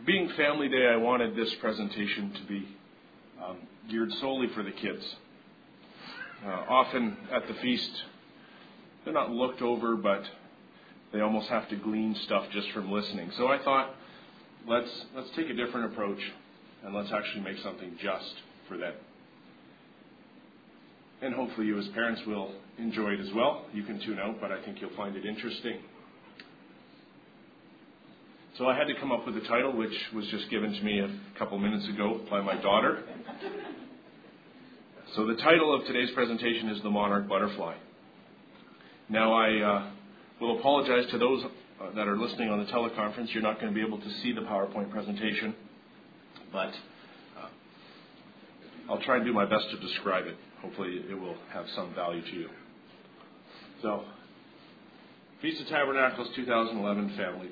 Being Family Day, I wanted this presentation to be geared solely for the kids. Often at the feast, they're not looked over, but they almost have to glean stuff just from listening. So I thought, let's take a different approach, and let's actually make something just for them. And hopefully you as parents will enjoy it as well. You can tune out, but I think you'll find it interesting. So I had to come up with a title, which was just given to me a couple minutes ago by my daughter. So the title of today's presentation is The Monarch Butterfly. Now I will apologize to those that are listening on the teleconference. You're not going to be able to see the PowerPoint presentation, but I'll try and do my best to describe it. Hopefully it will have some value to you. So, Feast of Tabernacles 2011 Family Day.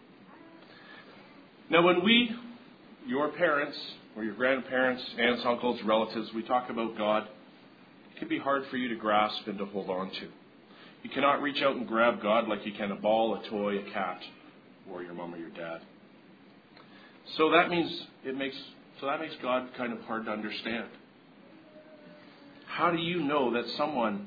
Now when we, your parents, or your grandparents, aunts, uncles, relatives, we talk about God, it can be hard for you to grasp and to hold on to. You cannot reach out and grab God like you can a ball, a toy, a cat, or your mom or your dad. So that makes God kind of hard to understand. How do you know that someone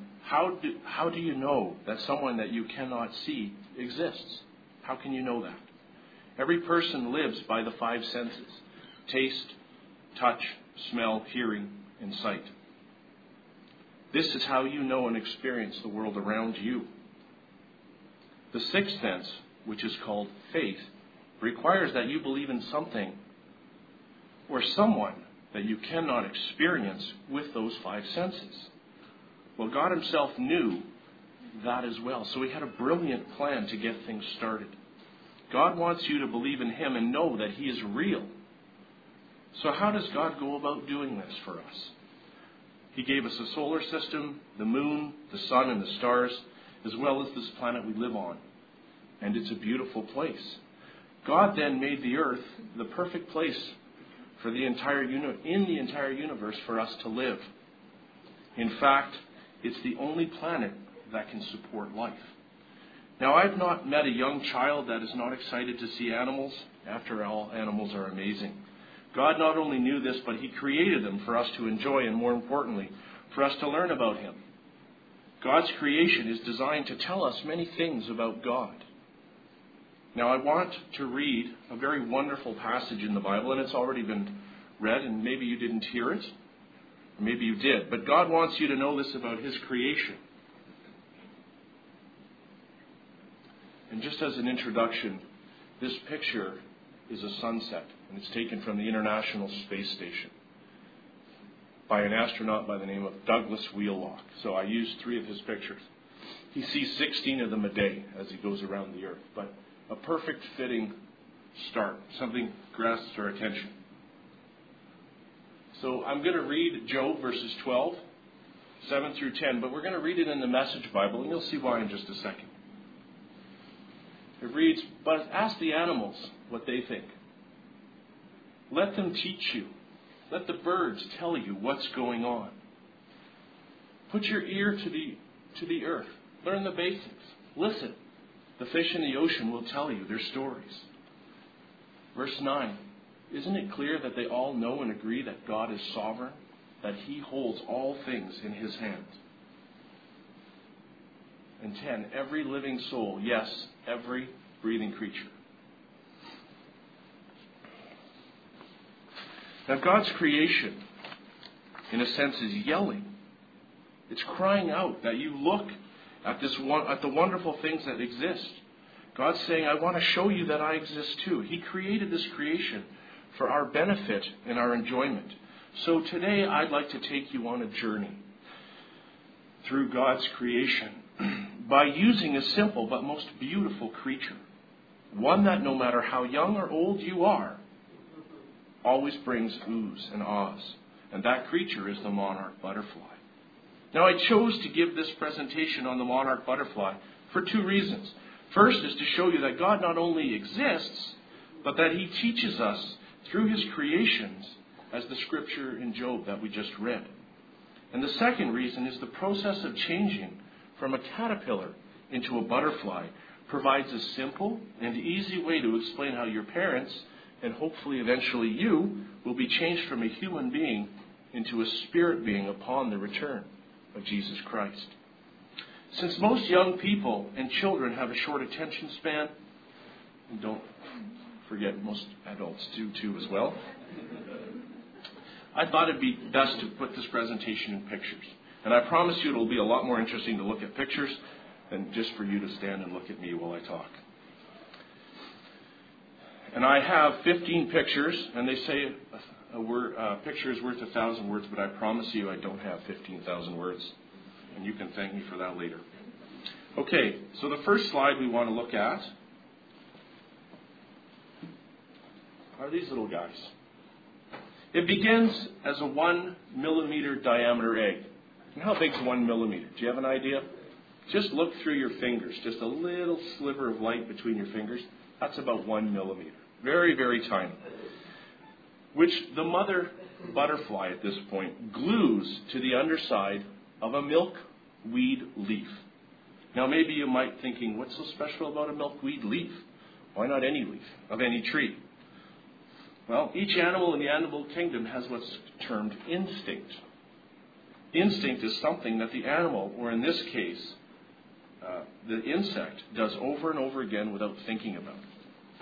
that you cannot see exists? How can you know that? Every person lives by the five senses: taste, touch, smell, hearing, and sight. This is how you know and experience the world around you. The sixth sense, which is called faith, requires that you believe in something or someone that you cannot experience with those five senses. Well, God himself knew that as well, so he had a brilliant plan to get things started. God wants you to believe in him and know that he is real. So how does God go about doing this for us? He gave us a solar system, the moon, the sun, and the stars, as well as this planet we live on. And it's a beautiful place. God then made the earth the perfect place for the entire universe for us to live. In fact, it's the only planet that can support life. Now, I've not met a young child that is not excited to see animals. After all, animals are amazing. God not only knew this, but he created them for us to enjoy, and more importantly, for us to learn about him. God's creation is designed to tell us many things about God. Now, I want to read a very wonderful passage in the Bible, and it's already been read, and maybe you didn't hear it, or maybe you did. But God wants you to know this about his creation. And just as an introduction, this picture is a sunset, and it's taken from the International Space Station by an astronaut by the name of Douglas Wheelock. So I used 3 of his pictures. He sees 16 of them a day as he goes around the Earth, but a perfect fitting start, something grasps our attention. So I'm going to read Job verses 12, 7 through 10, but we're going to read it in the Message Bible, and you'll see why in just a second. It reads, "But ask the animals what they think. Let them teach you. Let the birds tell you what's going on. Put your ear to the earth. Learn the basics. Listen. The fish in the ocean will tell you their stories." Verse 9, "Isn't it clear that they all know and agree that God is sovereign, that he holds all things in his hand?" And 10, "Every living soul, yes, every breathing creature." Now, God's creation, in a sense, is yelling. It's crying out that you look at the wonderful things that exist. God's saying, I want to show you that I exist too. He created this creation for our benefit and our enjoyment. So today I'd like to take you on a journey through God's creation by using a simple but most beautiful creature. One that no matter how young or old you are, always brings oohs and ahs. And that creature is the monarch butterfly. Now, I chose to give this presentation on the monarch butterfly for 2 reasons. First is to show you that God not only exists, but that he teaches us through his creations, as the scripture in Job that we just read. And the second reason is the process of changing from a caterpillar into a butterfly provides a simple and easy way to explain how your parents and hopefully eventually you will be changed from a human being into a spirit being upon the return of Jesus Christ. Since most young people and children have a short attention span, and don't forget most adults do too as well, I thought it'd be best to put this presentation in pictures. And I promise you it'll be a lot more interesting to look at pictures than just for you to stand and look at me while I talk. And I have 15 pictures, and they say a picture is worth 1,000 words, but I promise you I don't have 15,000 words. And you can thank me for that later. Okay, so the first slide we want to look at are these little guys. It begins as a 1 millimeter diameter egg. And how big is 1 millimeter? Do you have an idea? Just look through your fingers. Just a little sliver of light between your fingers. That's about 1 millimeter. Very, very tiny. Which the mother butterfly at this point glues to the underside of a milkweed leaf. Now maybe you might be thinking, what's so special about a milkweed leaf? Why not any leaf of any tree? Well, each animal in the animal kingdom has what's termed instinct. Instinct is something that the animal, or in this case, the insect, does over and over again without thinking about it.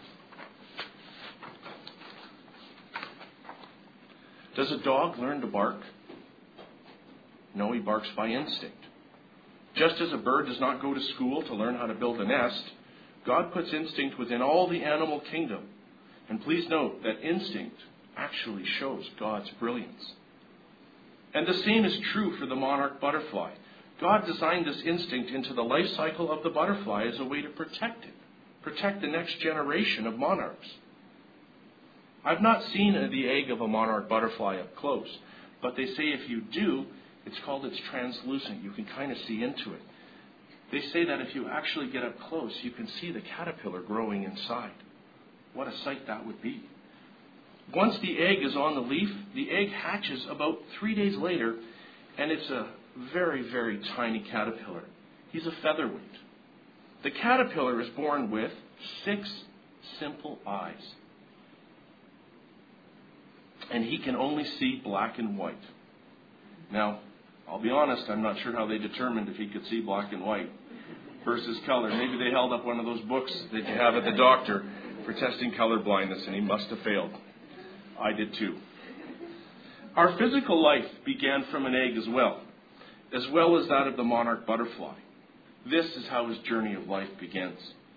Does a dog learn to bark? No, he barks by instinct. Just as a bird does not go to school to learn how to build a nest, God puts instinct within all the animal kingdom. And please note that instinct actually shows God's brilliance. And the same is true for the monarch butterfly. God designed this instinct into the life cycle of the butterfly as a way to protect it, protect the next generation of monarchs. I've not seen the egg of a monarch butterfly up close, but they say if you do, it's translucent. You can kind of see into it. They say that if you actually get up close, you can see the caterpillar growing inside. What a sight that would be. Once the egg is on the leaf, the egg hatches about 3 days later, and it's a very, very tiny caterpillar. He's a featherweight. The caterpillar is born with 6 simple eyes. And he can only see black and white. Now, I'll be honest, I'm not sure how they determined if he could see black and white versus color. Maybe they held up one of those books that you have at the doctor for testing color blindness, and he must have failed. I did too. Our physical life began from an egg as well as that of the monarch butterfly. This is how his journey of life begins.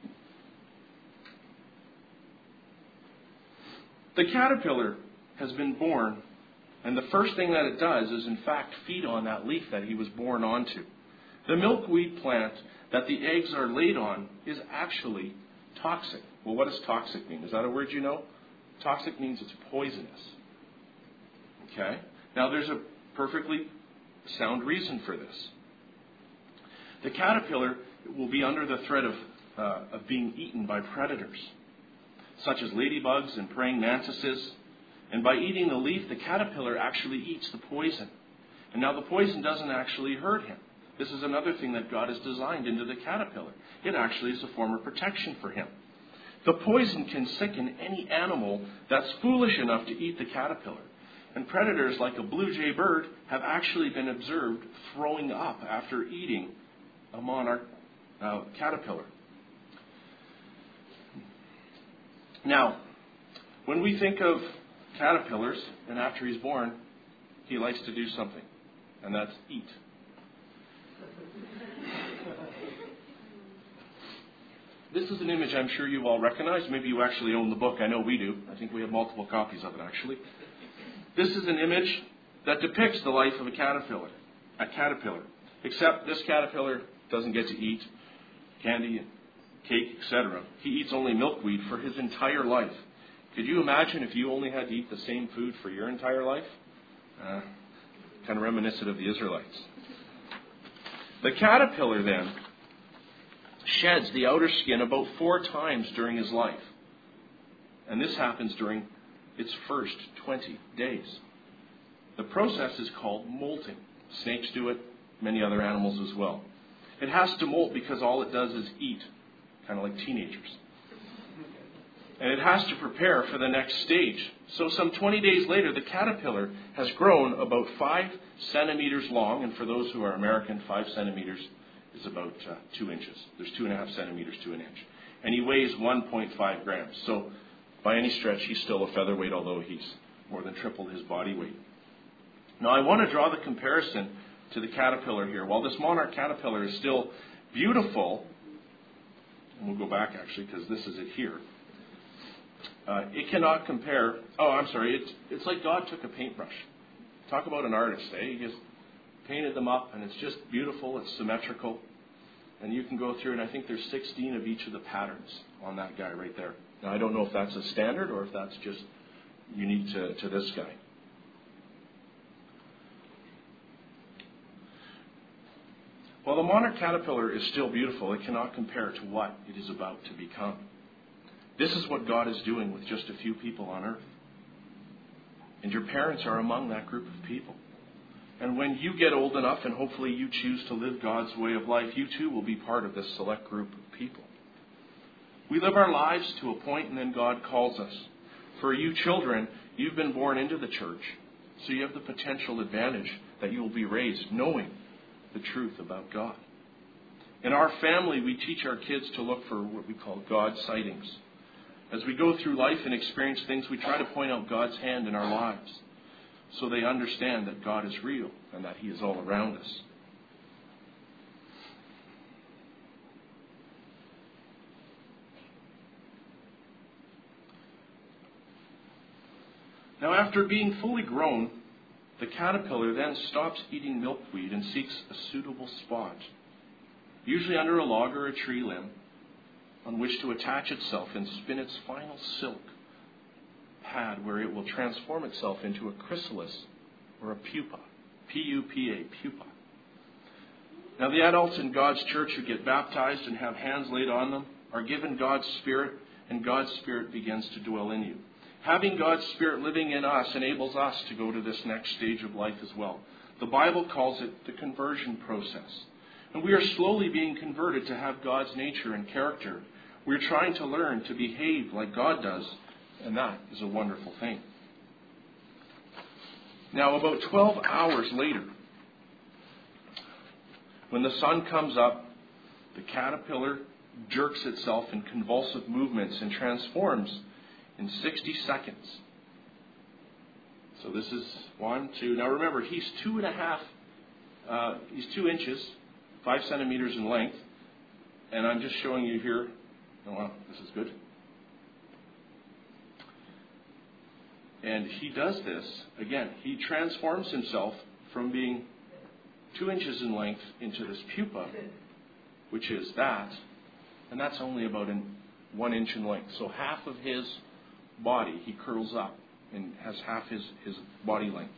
The caterpillar has been born, and the first thing that it does is, in fact, feed on that leaf that he was born onto. The milkweed plant that the eggs are laid on is actually toxic. Well, what does toxic mean? Is that a word you know? Toxic means it's poisonous. Okay? Now, there's a perfectly sound reason for this. The caterpillar will be under the threat of being eaten by predators, such as ladybugs and praying mantises. And by eating the leaf, the caterpillar actually eats the poison. And now the poison doesn't actually hurt him. This is another thing that God has designed into the caterpillar. It actually is a form of protection for him. The poison can sicken any animal that's foolish enough to eat the caterpillar. And predators like a blue jay bird have actually been observed throwing up after eating a monarch caterpillar. Now, when we think of caterpillars, and after he's born, he likes to do something, and that's eat. This is an image I'm sure you've all recognized. Maybe you actually own the book. I know we do. I think we have multiple copies of it, actually. This is an image that depicts the life of a caterpillar. Except this caterpillar doesn't get to eat candy and cake, etc. He eats only milkweed for his entire life. Could you imagine if you only had to eat the same food for your entire life? Kind of reminiscent of the Israelites. The caterpillar then sheds the outer skin about 4 times during his life. And this happens during its first 20 days. The process is called molting. Snakes do it, many other animals as well. It has to molt because all it does is eat, kind of like teenagers. And it has to prepare for the next stage. So some 20 days later, the caterpillar has grown about 5 centimeters long. And for those who are American, 5 centimeters is about 2 inches. There's 2.5 centimeters to an inch. And he weighs 1.5 grams. So by any stretch, he's still a featherweight, although he's more than tripled his body weight. Now, I want to draw the comparison to the caterpillar here. While this monarch caterpillar is still beautiful, and we'll go back actually because this is it here. It cannot compare. Oh, I'm sorry. It's like God took a paintbrush. Talk about an artist, eh? He just painted them up, and it's just beautiful. It's symmetrical. And you can go through, and I think there's 16 of each of the patterns on that guy right there. Now, I don't know if that's a standard or if that's just unique to this guy. While the monarch caterpillar is still beautiful, it cannot compare to what it is about to become. This is what God is doing with just a few people on earth. And your parents are among that group of people. And when you get old enough and hopefully you choose to live God's way of life, you too will be part of this select group of people. We live our lives to a point and then God calls us. For you children, you've been born into the church, so you have the potential advantage that you will be raised knowing the truth about God. In our family, we teach our kids to look for what we call God sightings. As we go through life and experience things, we try to point out God's hand in our lives so they understand that God is real and that He is all around us. Now, after being fully grown, the caterpillar then stops eating milkweed and seeks a suitable spot, usually under a log or a tree limb, on which to attach itself and spin its final silk pad where it will transform itself into a chrysalis or a pupa. P-U-P-A, pupa. Now, the adults in God's church who get baptized and have hands laid on them are given God's Spirit, and God's Spirit begins to dwell in you. Having God's Spirit living in us enables us to go to this next stage of life as well. The Bible calls it the conversion process. And we are slowly being converted to have God's nature and character. We're trying to learn to behave like God does, and that is a wonderful thing. Now, about 12 hours later, when the sun comes up, the caterpillar jerks itself in convulsive movements and transforms in 60 seconds. So this is 1, 2. Now remember, he's 2.5. He's 2 inches, 5 centimeters in length, and I'm just showing you here. Oh wow, this is good. And he does this again. He transforms himself from being 2 inches in length into this pupa, which is that, and that's only about 1 inch in length. So half of his body, he curls up and has half his body length.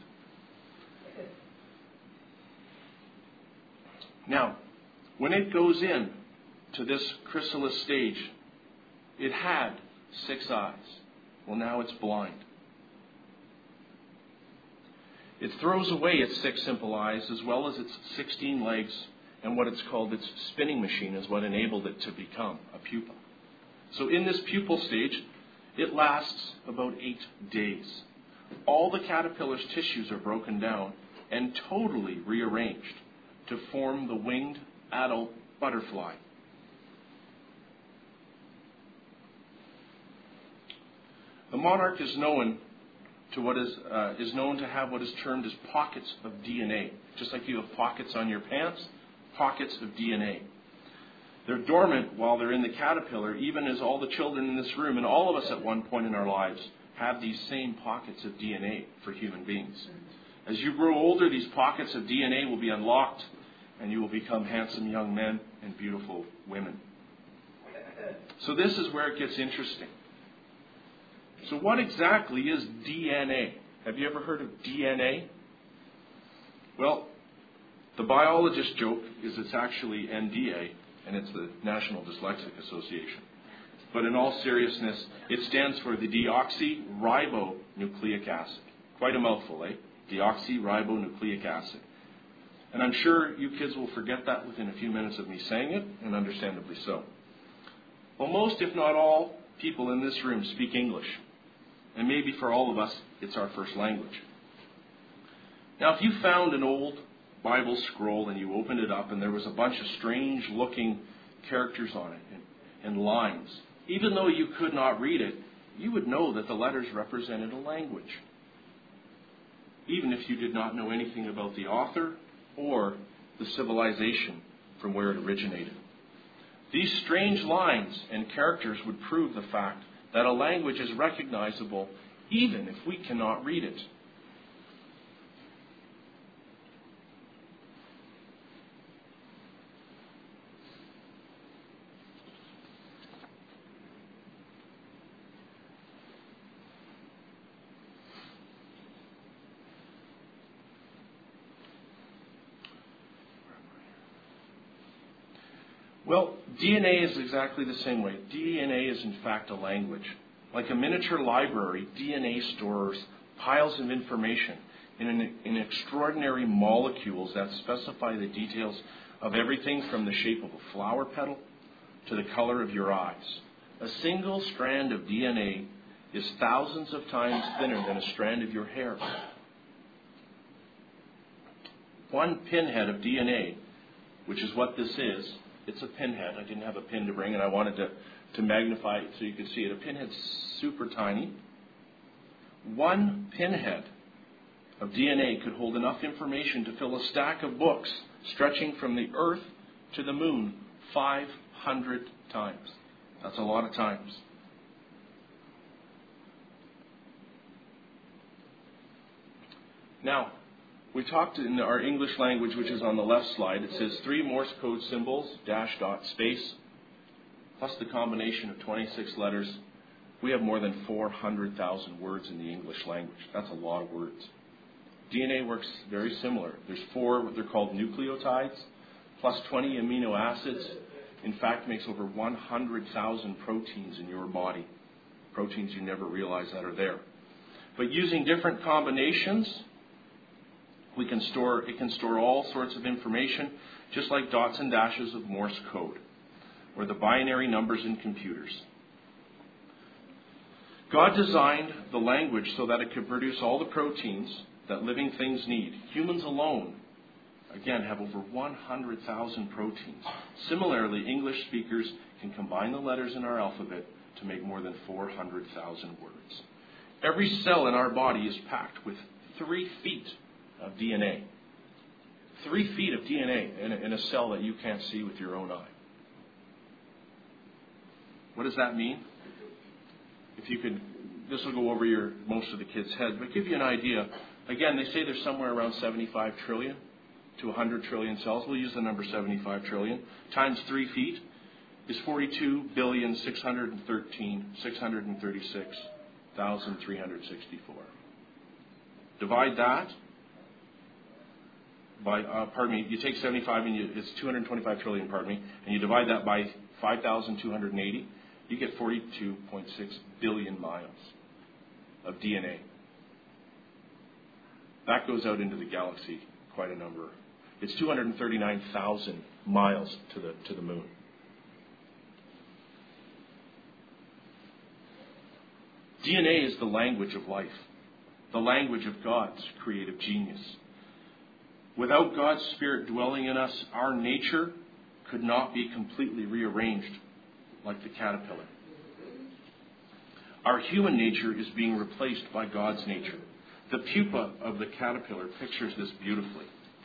Now, when it goes in to this chrysalis stage, it had 6 eyes. Well, now it's blind. It throws away its 6 simple eyes as well as its 16 legs, and what it's called its spinning machine is what enabled it to become a pupa. So in this pupal stage, it lasts about 8 days. All the caterpillar's tissues are broken down and totally rearranged to form the winged adult butterfly. The monarch is known to have what is termed as pockets of DNA. Just like you have pockets on your pants, pockets of DNA. They're dormant while they're in the caterpillar, even as all the children in this room and all of us at one point in our lives have these same pockets of DNA for human beings. As you grow older, these pockets of DNA will be unlocked and you will become handsome young men and beautiful women. So this is where it gets interesting. So what exactly is DNA? Have you ever heard of DNA? Well, the biologist joke is it's actually NDA, and it's the National Dyslexic Association. But in all seriousness, it stands for the deoxyribonucleic acid. Quite a mouthful, eh? Deoxyribonucleic acid. And I'm sure you kids will forget that within a few minutes of me saying it, and understandably so. Well, most, if not all, people in this room speak English. And maybe for all of us, it's our first language. Now, if you found an old Bible scroll and you opened it up and there was a bunch of strange-looking characters on it and lines, even though you could not read it, you would know that the letters represented a language, even if you did not know anything about the author or the civilization from where it originated. These strange lines and characters would prove the fact that a language is recognizable even if we cannot read it. Well, DNA is exactly the same way. DNA is in fact a language. Like a miniature library, DNA stores piles of information in extraordinary molecules that specify the details of everything from the shape of a flower petal to the color of your eyes. A single strand of DNA is thousands of times thinner than a strand of your hair. One pinhead of DNA, which is what this is, it's a pinhead. I didn't have a pin to bring, and I wanted to magnify it so you could see it. A pinhead's super tiny. One pinhead of DNA could hold enough information to fill a stack of books stretching from the Earth to the Moon 500 times. That's a lot of times. Now, we talked in our English language, which is on the left slide. It says 3 Morse code symbols, dash, dot, space, plus the combination of 26 letters. We have more than 400,000 words in the English language. That's a lot of words. DNA works very similar. There's 4 what they're called nucleotides, plus 20 amino acids. In fact, makes over 100,000 proteins in your body. Proteins you never realize that are there. But using different combinations, it can store all sorts of information, just like dots and dashes of Morse code, or the binary numbers in computers. God designed the language so that it could produce all the proteins that living things need. Humans alone, again, have over 100,000 proteins. Similarly, English speakers can combine the letters in our alphabet to make more than 400,000 words. Every cell in our body is packed with 3 feet of DNA. 3 feet of DNA in a cell that you can't see with your own eye. What does that mean? If you could, this will go over most of the kids' heads, but give you an idea. Again, they say there's somewhere around 75 trillion to 100 trillion cells. We'll use the number 75 trillion. Times 3 feet is 42,636,364. Divide that by, you take 75 and it's 225 trillion, and you divide that by 5,280, you get 42.6 billion miles of DNA. That goes out into the galaxy quite a number. It's 239,000 miles to the moon. DNA is the language of life, the language of God's creative genius. Without God's Spirit dwelling in us, our nature could not be completely rearranged like the caterpillar. Our human nature is being replaced by God's nature. The pupa of the caterpillar pictures this beautifully.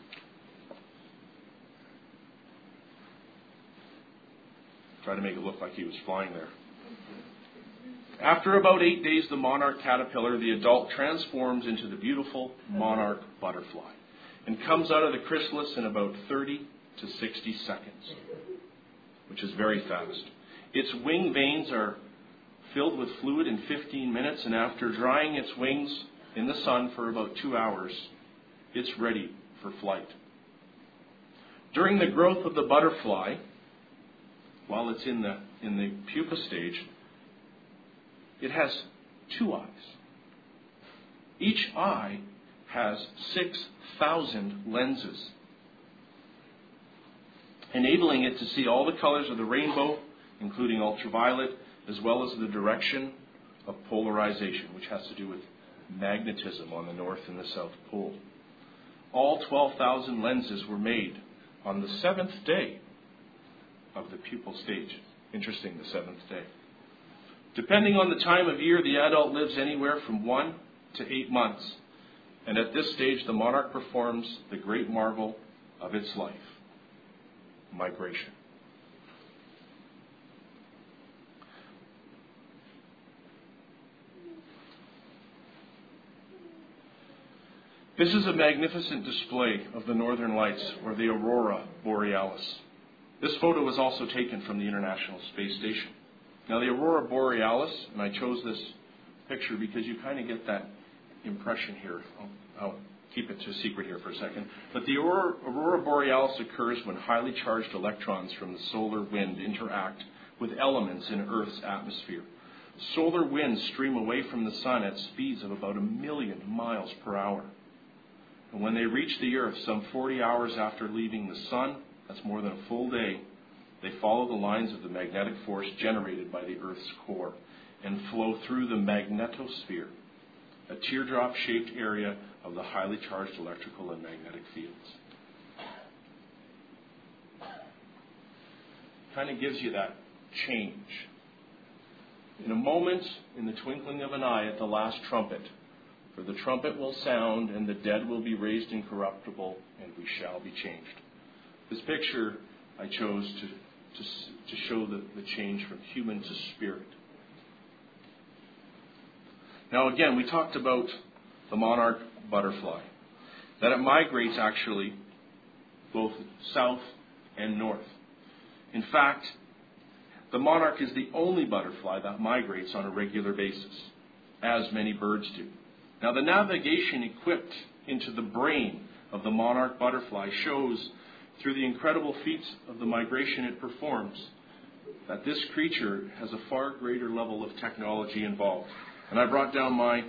Try to make it look like he was flying there. After about 8 days, the monarch caterpillar, the adult, transforms into the beautiful monarch butterfly and comes out of the chrysalis in about 30 to 60 seconds, which is very fast. Its wing veins are filled with fluid in 15 minutes, and after drying its wings in the sun for about 2 hours, it's ready for flight. During the growth of the butterfly, while it's in the pupa stage, it has 2 eyes. Each eye has 6,000 lenses, enabling it to see all the colors of the rainbow, including ultraviolet, as well as the direction of polarization, which has to do with magnetism on the North and the South Pole. All 12,000 lenses were made on the 7th day of the pupal stage. Interesting, the 7th day. Depending on the time of year, the adult lives anywhere from 1 to 8 months. And at this stage, the monarch performs the great marvel of its life, migration. This is a magnificent display of the northern lights, or the aurora borealis. This photo was also taken from the International Space Station. Now, the aurora borealis, and I chose this picture because you kind of get that impression here. I'll keep it a secret here for a second. But the aurora borealis occurs when highly charged electrons from the solar wind interact with elements in Earth's atmosphere. Solar winds stream away from the sun at speeds of about 1 million miles per hour. And when they reach the Earth some 40 hours after leaving the sun, that's more than a full day, they follow the lines of the magnetic force generated by the Earth's core and flow through the magnetosphere, a teardrop-shaped area of the highly charged electrical and magnetic fields. Kind of gives you that change. In a moment, in the twinkling of an eye at the last trumpet, for the trumpet will sound, and the dead will be raised incorruptible, and we shall be changed. This picture I chose to show the change from human to spirit. Now again, we talked about the monarch butterfly, that it migrates actually both south and north. In fact, the monarch is the only butterfly that migrates on a regular basis, as many birds do. Now, the navigation equipped into the brain of the monarch butterfly shows, through the incredible feats of the migration it performs, that this creature has a far greater level of technology involved. And I brought down my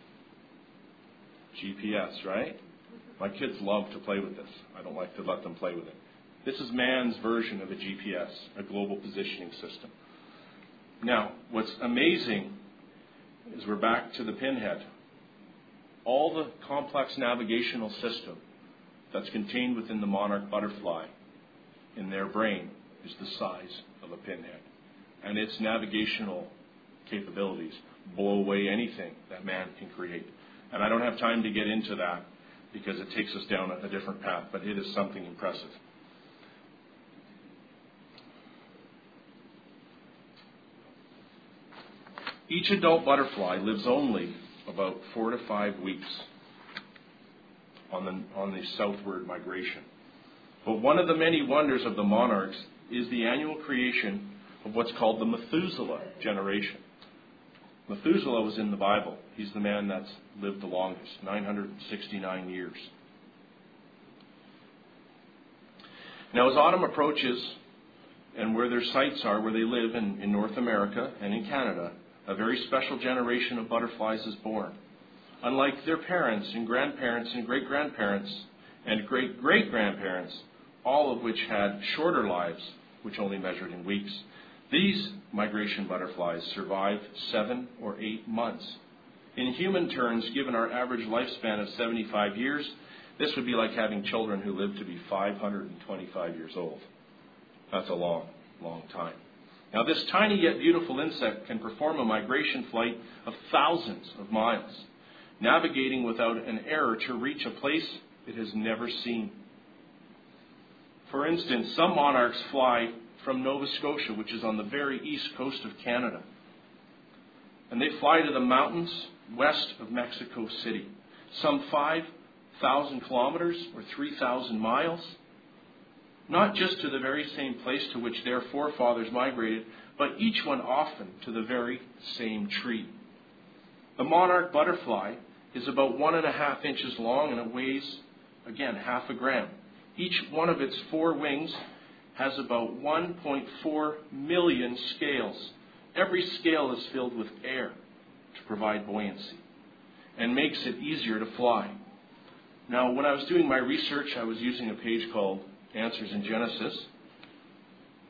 GPS, right? My kids love to play with this. I don't like to let them play with it. This is man's version of a GPS, a global positioning system. Now, what's amazing is we're back to the pinhead. All the complex navigational system that's contained within the monarch butterfly in their brain is the size of a pinhead. And its navigational capabilities blow away anything that man can create. And I don't have time to get into that because it takes us down a different path, but it is something impressive. Each adult butterfly lives only about 4 to 5 weeks on the southward migration. But one of the many wonders of the monarchs is the annual creation of what's called the Methuselah generation. Methuselah was in the Bible. He's the man that's lived the longest, 969 years. Now, as autumn approaches, and where their sites are, where they live in North America and in Canada, a very special generation of butterflies is born. Unlike their parents and grandparents and great-grandparents and great-great-grandparents, all of which had shorter lives, which only measured in weeks, these migration butterflies survive 7 or 8 months. In human terms, given our average lifespan of 75 years, this would be like having children who live to be 525 years old. That's a long, long time. Now, this tiny yet beautiful insect can perform a migration flight of thousands of miles, navigating without an error to reach a place it has never seen. For instance, some monarchs fly from Nova Scotia, which is on the very east coast of Canada, and they fly to the mountains west of Mexico City, some 5,000 kilometers or 3,000 miles, not just to the very same place to which their forefathers migrated, but each one often to the very same tree. The monarch butterfly is about 1.5 inches long, and it weighs, again, 0.5 gram. Each one of its 4 wings has about 1.4 million scales. Every scale is filled with air to provide buoyancy and makes it easier to fly. Now, when I was doing my research, I was using a page called Answers in Genesis.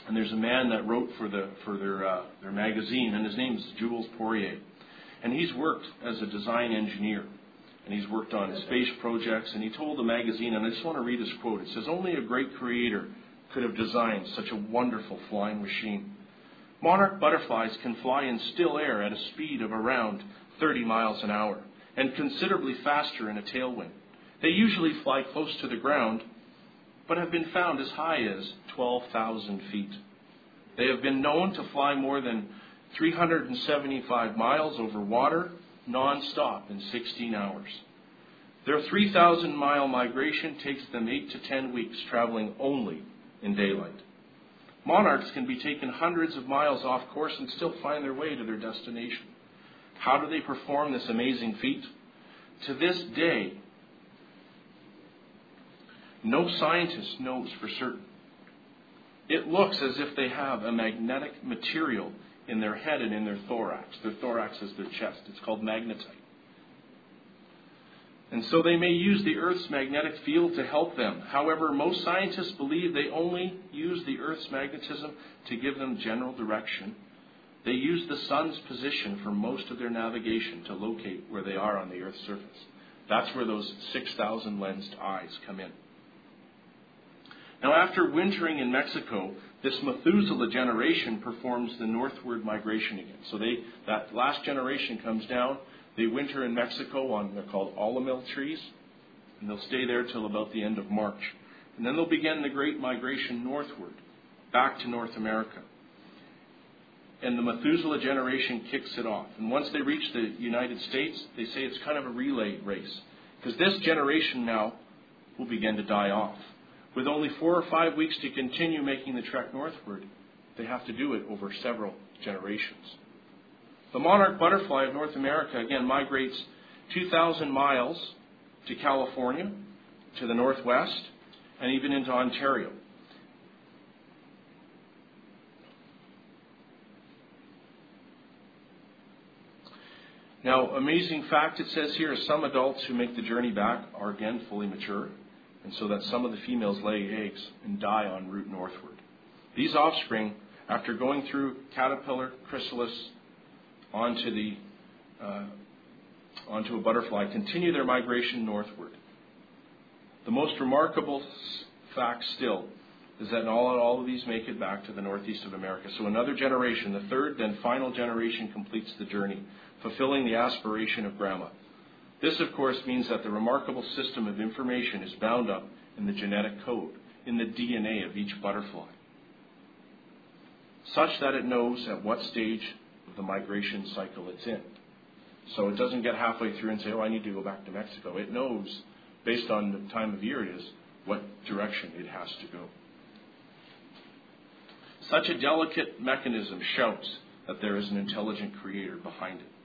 And there's a man that wrote for their magazine, and his name is Jules Poirier. And he's worked as a design engineer. And he's worked on space projects. And he told the magazine, and I just want to read his quote. It says, "Only a great creator could have designed such a wonderful flying machine. Monarch butterflies can fly in still air at a speed of around 30 miles an hour, and considerably faster in a tailwind. They usually fly close to the ground, but have been found as high as 12,000 feet. They have been known to fly more than 375 miles over water, non-stop in 16 hours. Their 3,000-mile migration takes them 8 to 10 weeks, traveling only in daylight. Monarchs can be taken hundreds of miles off course and still find their way to their destination. How do they perform this amazing feat? To this day, no scientist knows for certain. It looks as if they have a magnetic material in their head and in their thorax. Their thorax is their chest. It's called magnetite. And so they may use the Earth's magnetic field to help them. However, most scientists believe they only use the Earth's magnetism to give them general direction. They use the sun's position for most of their navigation to locate where they are on the Earth's surface. That's where those 6,000 lensed eyes come in. Now, after wintering in Mexico, this Methuselah generation performs the northward migration again. So that last generation comes down. They winter in Mexico on, they're called ollamil trees, and they'll stay there till about the end of March. And then they'll begin the great migration northward, back to North America. And the Methuselah generation kicks it off. And once they reach the United States, they say it's kind of a relay race, because this generation now will begin to die off. With only 4 or 5 weeks to continue making the trek northward, they have to do it over several generations. The monarch butterfly of North America, again, migrates 2,000 miles to California, to the northwest, and even into Ontario. Now, amazing fact, it says here, some adults who make the journey back are again fully mature, and so that some of the females lay eggs and die en route northward. These offspring, after going through caterpillar, chrysalis, onto a butterfly, continue their migration northward. The most remarkable fact still is that all of these make it back to the northeast of America. So another generation, the third, then final generation, completes the journey, fulfilling the aspiration of Grandma. This, of course, means that the remarkable system of information is bound up in the genetic code, in the DNA of each butterfly, such that it knows at what stage of the migration cycle it's in. So it doesn't get halfway through and say, I need to go back to Mexico. It knows, based on the time of year it is, what direction it has to go. Such a delicate mechanism shouts that there is an intelligent creator behind it.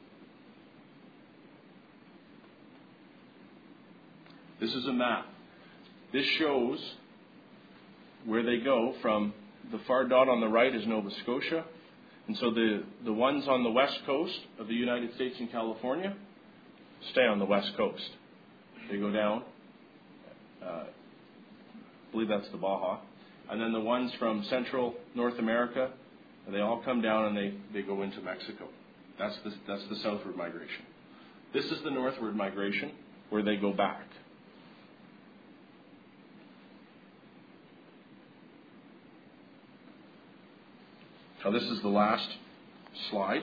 This is a map. This shows where they go from. The far dot on the right is Nova Scotia. And so the ones on the west coast of the United States and California stay on the west coast. They go down. I believe that's the Baja. And then the ones from central North America, they all come down and they go into Mexico. That's the southward migration. This is the northward migration, where they go back. Now, this is the last slide.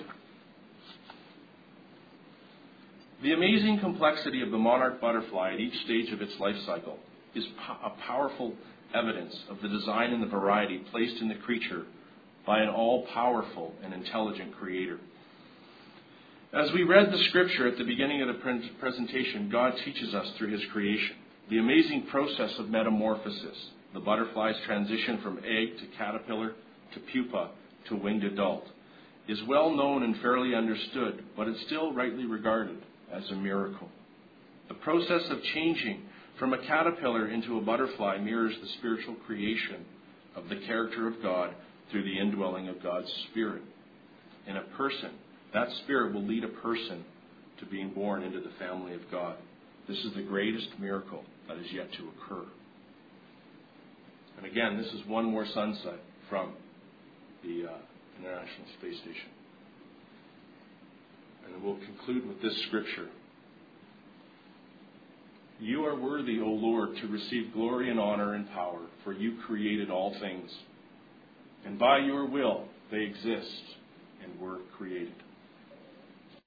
The amazing complexity of the monarch butterfly at each stage of its life cycle is a powerful evidence of the design and the variety placed in the creature by an all-powerful and intelligent creator. As we read the scripture at the beginning of the presentation, God teaches us through his creation the amazing process of metamorphosis, the butterfly's transition from egg to caterpillar to pupa to winged adult, is well known and fairly understood, but it's still rightly regarded as a miracle. The process of changing from a caterpillar into a butterfly mirrors the spiritual creation of the character of God through the indwelling of God's Spirit in a person. That Spirit will lead a person to being born into the family of God. This is the greatest miracle that is yet to occur. And again, this is one more sunset from the International Space Station. And we'll conclude with this scripture. You are worthy, O Lord, to receive glory and honor and power, for you created all things, and by your will they exist and were created.